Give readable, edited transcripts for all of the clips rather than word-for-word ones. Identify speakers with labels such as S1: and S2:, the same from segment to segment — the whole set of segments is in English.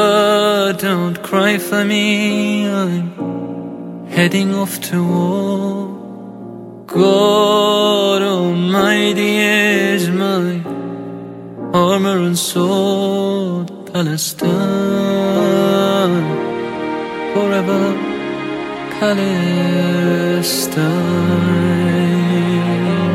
S1: Mother, don't cry for me, I'm heading off to war. God Almighty is my armor and sword. Palestine, forever Palestine.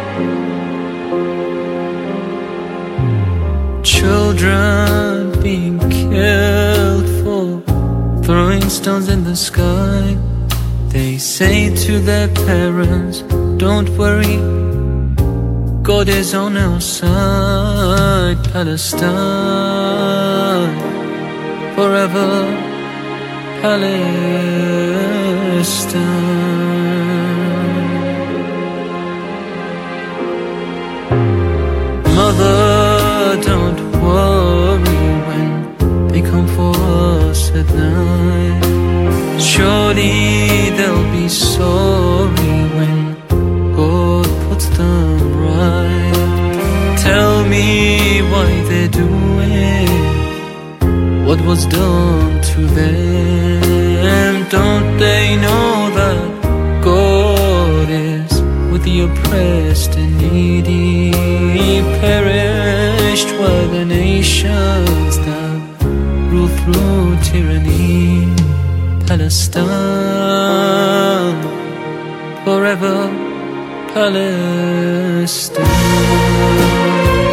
S1: Children being killed for throwing stones in the sky. They say to their parents, don't worry, God is on our side. Palestine, forever Palestine. Mother, don't worry when they come for us at night. Surely they'll be sorry when God puts them right. Tell me why they're doing what was done to them. Don't they know that God is with the oppressed and needy? Perished were the nations that rule through tyranny. Palestine, forever Palestine.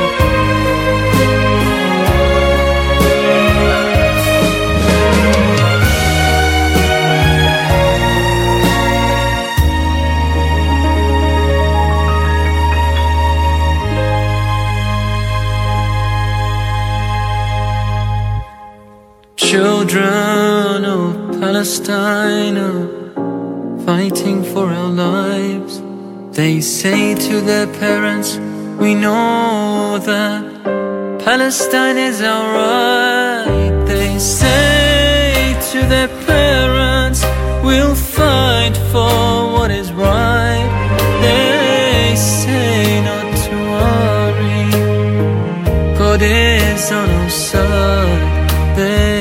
S1: Children of Palestine are fighting for our lives. They say to their parents, we know that Palestine is our right. They say to their parents, we'll fight for what is right. They say not to worry, God is on our side. They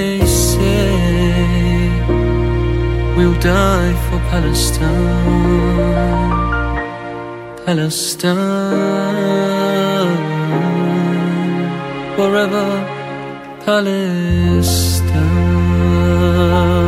S1: we'll die for Palestine, Palestine, forever Palestine.